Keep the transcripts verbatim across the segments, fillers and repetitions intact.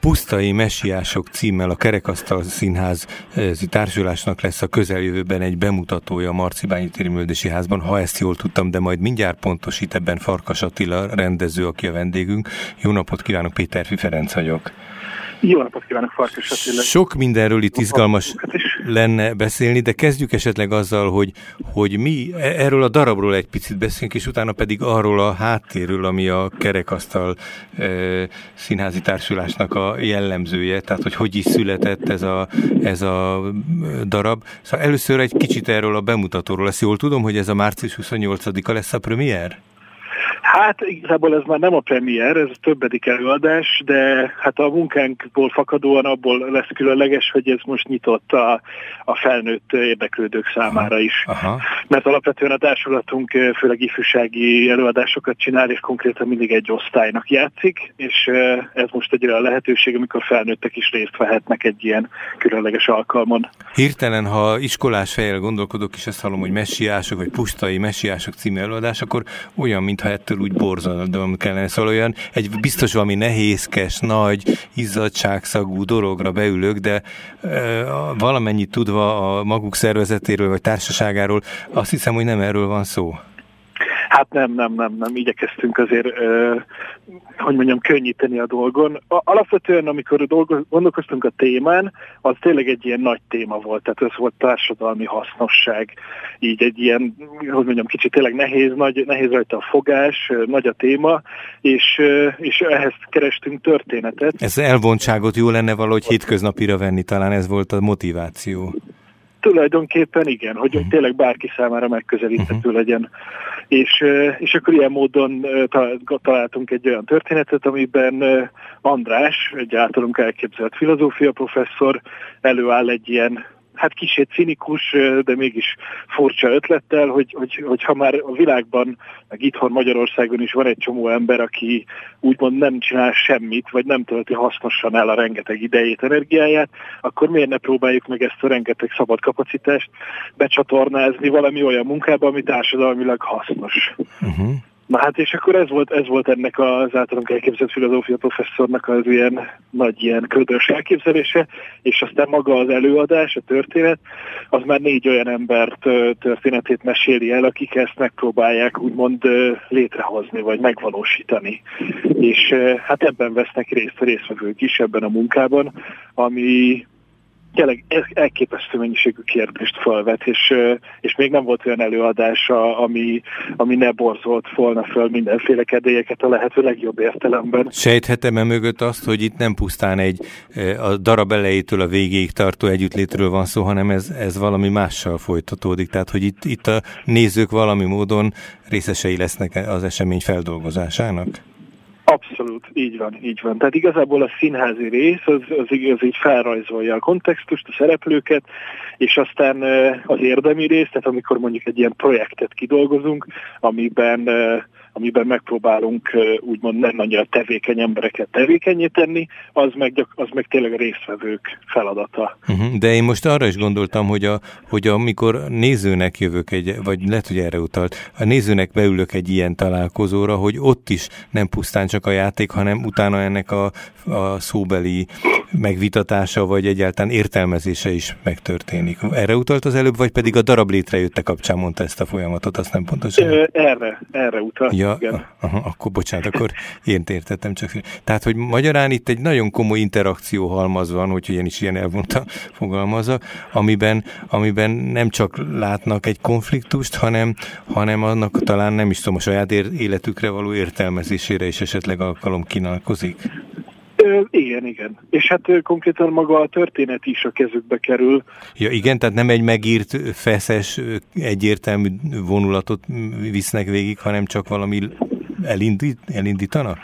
Pusztai Messiások címmel a Kerekasztal Színház társulásnak lesz a közeljövőben egy bemutatója a Marcibányi téri Művelődési Házban, ha ezt jól tudtam, de majd mindjárt pontosít ebben Farkas Attila rendező, aki a vendégünk. Jó napot kívánok, Péterfi Ferenc vagyok. Jó napot kívánok, Farkas Attila. Sok mindenről itt izgalmas lenne beszélni, de kezdjük esetleg azzal, hogy, hogy mi erről a darabról egy picit beszélünk, és utána pedig arról a háttérről, ami a Kerekasztal e, Színházi Társulásnak a jellemzője, tehát hogy hogy is született ez a, ez a darab. Szóval először egy kicsit erről a bemutatóról. Ezt jól tudom, hogy ez a március huszonnyolcadika lesz a premier? Hát igazából ez már nem a premier, ez a többedik előadás, de hát a munkánkból fakadóan abból lesz különleges, hogy ez most nyitott a, a felnőtt érdeklődők számára is. Aha. Mert alapvetően a társulatunk főleg ifjúsági előadásokat csinál, és konkrétan mindig egy osztálynak játszik, és ez most egy olyan lehetőség, amikor felnőttek is részt vehetnek egy ilyen különleges alkalmon. Hirtelen, ha iskolás fejjel gondolkodok, és ezt hallom, hogy Messiások, vagy Pusztai Messiások című előadás, akkor olyan, mintha ettől úgy borzalom kellene, szóval olyan, egy biztos valami nehézkes, nagy, izzadságszagú dologra beülök, de e, valamennyit tudva a maguk szervezetéről, vagy társaságáról, azt hiszem, hogy nem erről van szó. Hát nem, nem, nem, nem. Igyekeztünk azért, uh, hogy mondjam, könnyíteni a dolgon. A, alapvetően, amikor dolgoz, gondolkoztunk a témán, az tényleg egy ilyen nagy téma volt, tehát ez volt társadalmi hasznosság. Így egy ilyen, hogy mondjam, kicsit tényleg nehéz, nagy, nehéz rajta a fogás, nagy a téma, és, uh, és ehhez kerestünk történetet. Ez elvontságot jó lenne valahogy hétköznapira venni, talán ez volt a motiváció. Tulajdonképpen igen, hogy uh-huh. tényleg bárki számára megközelíthető uh-huh. legyen. És, és akkor ilyen módon találtunk egy olyan történetet, amiben András, egy általunk elképzelt filozófia professzor előáll egy ilyen, hát kicsit cinikus, de mégis furcsa ötlettel, hogy, hogy, hogy ha már a világban, meg itthon Magyarországon is van egy csomó ember, aki úgymond nem csinál semmit, vagy nem tölti hasznosan el a rengeteg idejét, energiáját, akkor miért ne próbáljuk meg ezt a rengeteg szabad kapacitást becsatornázni valami olyan munkába, ami társadalmilag hasznos. Uh-huh. Na hát és akkor ez volt, ez volt ennek az általunk elképzelt filozófia professzornak az ilyen nagy ilyen ködös elképzelése, és aztán maga az előadás, a történet, az már négy olyan embert történetét meséli el, akik ezt megpróbálják úgymond létrehozni, vagy megvalósítani. És hát ebben vesznek részt a résztvevők is ebben a munkában, ami tényleg elképesztő mennyiségű kérdést felvet, és, és még nem volt olyan előadása, ami, ami ne borzolt volna föl mindenféle kedélyeket a lehető legjobb értelemben. Sejthetem-e mögött azt, hogy itt nem pusztán egy a darab elejétől a végéig tartó együttlétről van szó, hanem ez, ez valami mással folytatódik, tehát hogy itt, itt a nézők valami módon részesei lesznek az esemény feldolgozásának? Abszolút, így van, így van. Tehát igazából a színházi rész az, az, az így felrajzolja a kontextust, a szereplőket, és aztán az érdemi rész, tehát amikor mondjuk egy ilyen projektet kidolgozunk, amiben, amiben megpróbálunk úgymond nem annyira tevékeny embereket tevékenyé tenni, az meg, az meg tényleg a résztvevők feladata. Uh-huh. De én most arra is gondoltam, hogy, a, hogy amikor nézőnek jövök, egy, vagy lehet, hogy erre utalt, a nézőnek beülök egy ilyen találkozóra, hogy ott is nem pusztán csak a játék, hanem utána ennek a, a szóbeli megvitatása, vagy egyáltalán értelmezése is megtörténik. Erre utalt az előbb, vagy pedig a darab létrejötte kapcsán mondta ezt a folyamatot, azt nem pontosan? Erre, erre utalt. Ja, aha, akkor bocsánat, akkor én értettem csak. Tehát, hogy magyarán itt egy nagyon komoly interakció halmaz van, hogy ilyen is ilyen elvonta fogalmazza, amiben, amiben nem csak látnak egy konfliktust, hanem, hanem annak talán nem is tudom, a saját életükre való értelmezésére is esetleg alkalom kínálkozik. Igen, igen. És hát konkrétan maga a történet is a kezükbe kerül. Ja, igen, tehát nem egy megírt, feszes, egyértelmű vonulatot visznek végig, hanem csak valami elindít, elindítanak?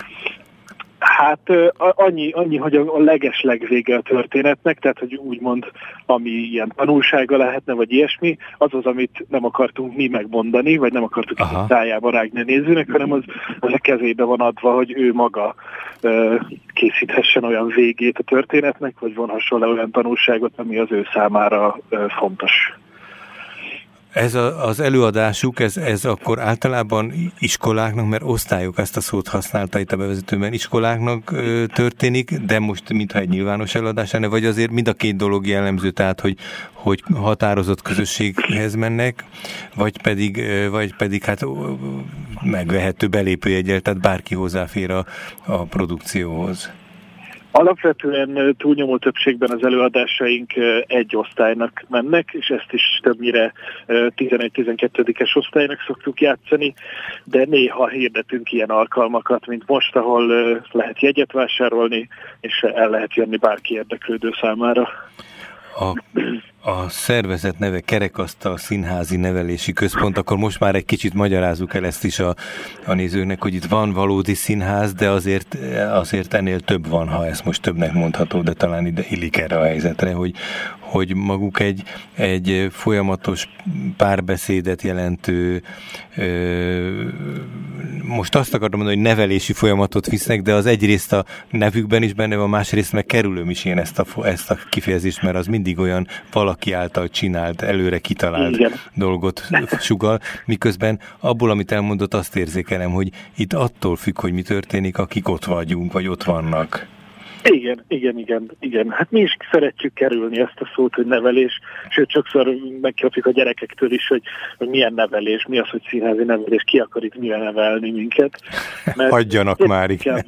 Hát annyi, annyi, hogy a legesleg vége a történetnek, tehát hogy úgymond ami ilyen tanulsága lehetne, vagy ilyesmi, az az, amit nem akartunk mi megmondani, vagy nem akartuk a szájába rágni a nézőnek, hanem az, az a kezébe van adva, hogy ő maga ö, készíthessen olyan végét a történetnek, vagy vonhasson le olyan tanulságot, ami az ő számára ö, fontos. Ez a, az előadásuk, ez, ez akkor általában iskoláknak, mert osztályok, ezt a szót használta itt a bevezetőben, iskoláknak ö, történik, de most mintha egy nyilvános előadás lenne, vagy azért mind a két dolog jellemző, tehát hogy, hogy határozott közösséghez mennek, vagy pedig, vagy pedig hát megvehető belépőjeggyel, tehát bárki hozzáfér a, a produkcióhoz. Alapvetően túlnyomó többségben az előadásaink egy osztálynak mennek, és ezt is többnyire tizenegy-tizenkettődikes osztálynak szoktuk játszani, de néha hirdetünk ilyen alkalmakat, mint most, ahol lehet jegyet vásárolni, és el lehet jönni bárki érdeklődő számára. A, a szervezet neve Kerekasztal Színházi Nevelési Központ, akkor most már egy kicsit magyarázzuk el ezt is a, a nézőknek, hogy itt van valódi színház, de azért, azért ennél több van, ha ezt most többnek mondható, de talán ide illik erre a helyzetre, hogy, hogy maguk egy, egy folyamatos párbeszédet jelentő, ö, most azt akarom mondani, hogy nevelési folyamatot visznek, de az egyrészt a nevükben is benne van, másrészt meg kerülöm is én ezt a, ezt a kifejezést, mert az mindig olyan valaki által csinált, előre kitalált Igen. dolgot sugal, miközben abból, amit elmondott, azt érzékelem, hogy itt attól függ, hogy mi történik, akik ott vagyunk, vagy ott vannak. Igen, igen, igen, igen. Hát mi is szeretjük kerülni ezt a szót, hogy nevelés, sőt, sokszor megkapjuk a gyerekektől is, hogy, hogy milyen nevelés, mi az, hogy színházi nevelés, ki akar itt mivel nevelni minket. Mert hagyjanak már, igen.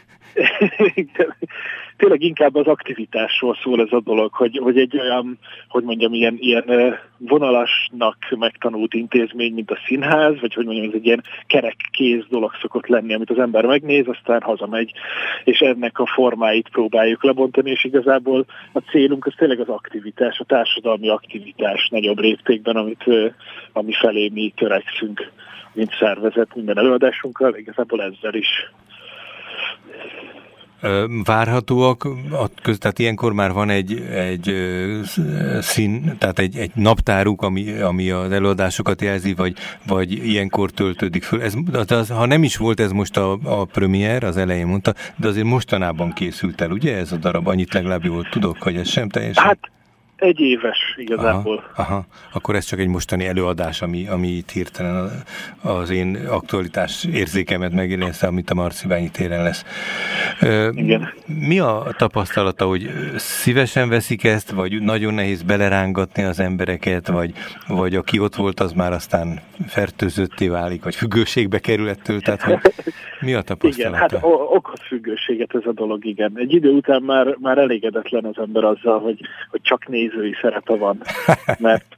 Tényleg inkább az aktivitásról szól ez a dolog, hogy, hogy egy olyan, hogy mondjam, ilyen, ilyen vonalasnak megtanult intézmény, mint a színház, vagy hogy mondjam, ez egy ilyen kerekkéz dolog szokott lenni, amit az ember megnéz, aztán hazamegy, és ennek a formáit próbáljuk lebontani, és igazából a célunk az tényleg az aktivitás, a társadalmi aktivitás nagyobb léptékben, amit, ami felé mi törekszünk, mint szervezet minden előadásunkkal, igazából ezzel is. Várhatóak, tehát ilyenkor már van egy, egy szín, tehát egy, egy naptáruk, ami, ami az előadásokat jelzi, vagy, vagy ilyenkor töltődik föl. Ez, az, ha nem is volt ez most a, a premier, az elején mondta, de azért mostanában készült el, ugye ez a darab? Annyit legalább jól tudok, hogy ez sem teljesen... Hát, egy éves igazából. Aha, aha. Akkor ez csak egy mostani előadás, ami, ami itt hirtelen az én aktualitás érzékemet megérintse, amit a Marcibányi téren lesz. Igen. Mi a tapasztalata, hogy szívesen veszik ezt, vagy nagyon nehéz belerángatni az embereket, vagy, vagy aki ott volt, az már aztán fertőzötté válik, vagy függőségbe kerül ettől, tehát hogy mi a tapasztalata? Igen, hát okoz függőséget ez a dolog, igen. Egy idő után már, már elégedetlen az ember azzal, hogy, hogy csak nézői szerepe van, mert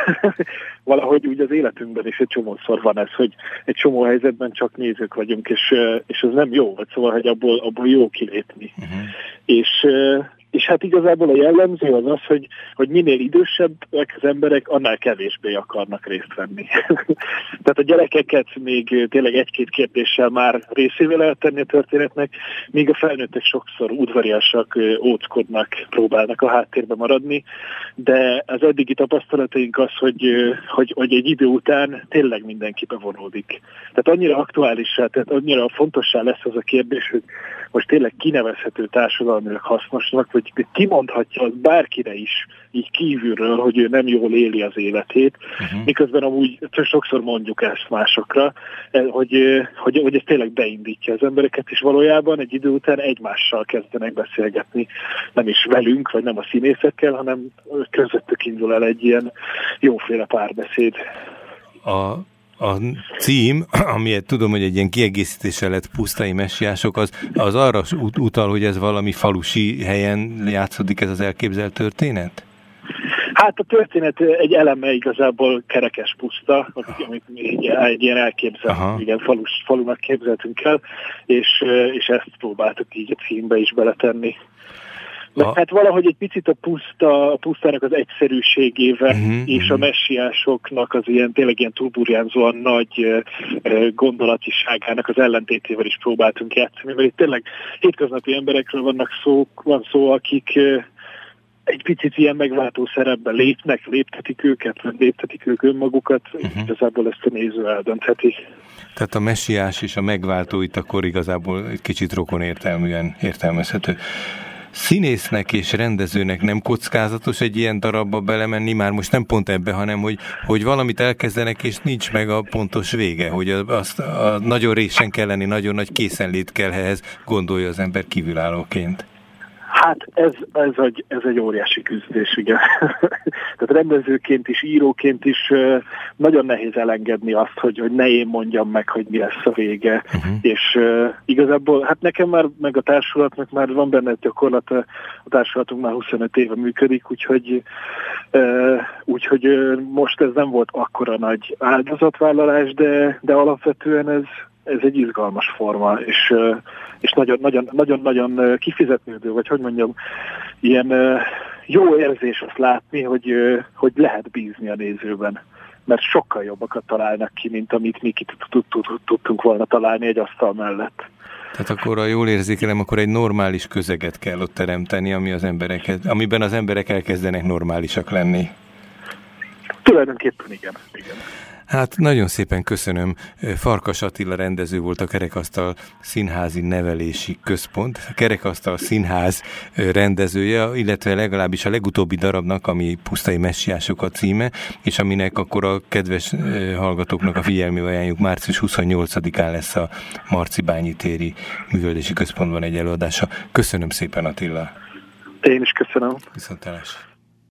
valahogy úgy az életünkben is egy csomószor van ez, hogy egy csomó helyzetben csak nézők vagyunk, és, és ez nem jó, vagy szóval, hogy abból, abból jó kilépni. Uh-huh. És, és hát igazából a jellemző az az, hogy, hogy minél idősebbek az emberek, annál kevésbé akarnak részt venni. Tehát a gyerekeket még tényleg egy-két kérdéssel már részévé lehet tenni a történetnek, míg a felnőttek sokszor udvariasak, óckodnak, próbálnak a háttérbe maradni, de az eddigi tapasztalataink az, hogy, hogy, hogy egy idő után tényleg mindenki bevonódik. Tehát annyira aktuálissá, tehát annyira fontossá lesz az a kérdés, hogy most tényleg kinevezhető társadalmilag hasznosnak, vagy kimondhatja az bárkire is, így kívülről, hogy ő nem jól éli az életét, uh-huh. miközben amúgy sokszor mondjuk ezt másokra, hogy, hogy, hogy ez tényleg beindítja az embereket, és valójában egy idő után egymással kezdenek beszélgetni. Nem is velünk, vagy nem a színészekkel, hanem közöttük indul el egy ilyen jóféle párbeszéd. A A cím, amiért tudom, hogy egy ilyen kiegészítéssel lett Pusztai messiások, az, az arra utal, hogy ez valami falusi helyen játszódik ez az elképzelt történet? Hát a történet egy eleme igazából Kerekes puszta, amit egy, egy ilyen elképzelt, igen, falus, falunak képzeltünk el, és, és ezt próbáltuk így a címbe is beletenni. De hát valahogy egy picit a puszta, a pusztának az egyszerűségével uh-huh, és a messiásoknak az ilyen tényleg ilyen túlburjánzóan nagy uh, gondolatiságának az ellentétével is próbáltunk játszani, mert itt tényleg hétköznapi emberekről vannak szó, van szó, akik uh, egy picit ilyen megváltó szerepben lépnek, léptetik őket, vagy léptetik ők önmagukat, uh-huh. igazából ezt a néző eldöntheti. Tehát a messiás és a megváltó itt akkor igazából egy kicsit rokon értelműen értelmezhető. színésznek és rendezőnek nem kockázatos egy ilyen darabba belemenni, már most nem pont ebbe, hanem hogy, hogy valamit elkezdenek, és nincs meg a pontos vége, hogy azt a nagyon résen kell lenni, nagyon nagy készenlét kell ehhez, gondolja az ember kívülállóként. Hát ez, ez, egy, ez egy óriási küzdés, igen. Tehát rendezőként is, íróként is nagyon nehéz elengedni azt, hogy, hogy ne én mondjam meg, hogy mi lesz a vége. Uh-huh. És uh, igazából, hát nekem már, meg a társulatnak már van benne egy gyakorlat, a társulatunk már huszonöt éve működik, úgyhogy, uh, úgyhogy uh, most ez nem volt akkora nagy áldozatvállalás, de, de alapvetően ez ez egy izgalmas forma, és, és nagyon, nagyon, nagyon, nagyon kifizetődő, vagy hogy mondjam, ilyen jó érzés azt látni, hogy, hogy lehet bízni a nézőben, mert sokkal jobbakat találnak ki, mint amit mi ki tudtunk volna találni egy asztal mellett. Tehát akkor, ha jól érzékelem, akkor egy normális közeget kell ott teremteni, ami az embereket, amiben az emberek elkezdenek normálisak lenni. Tulajdonképpen igen, igen. Hát nagyon szépen köszönöm. Farkas Attila rendező volt a Kerekasztal Színházi Nevelési Központ, a Kerekasztal Színház rendezője, illetve legalábbis a legutóbbi darabnak, ami Pusztai Messiások a címe, és aminek akkor a kedves hallgatóknak a figyelmébe ajánljuk, március huszonnyolcadikán lesz a Marcibányi téri művelési központban egy előadása. Köszönöm szépen, Attila. Én is köszönöm. Viszontlátásra.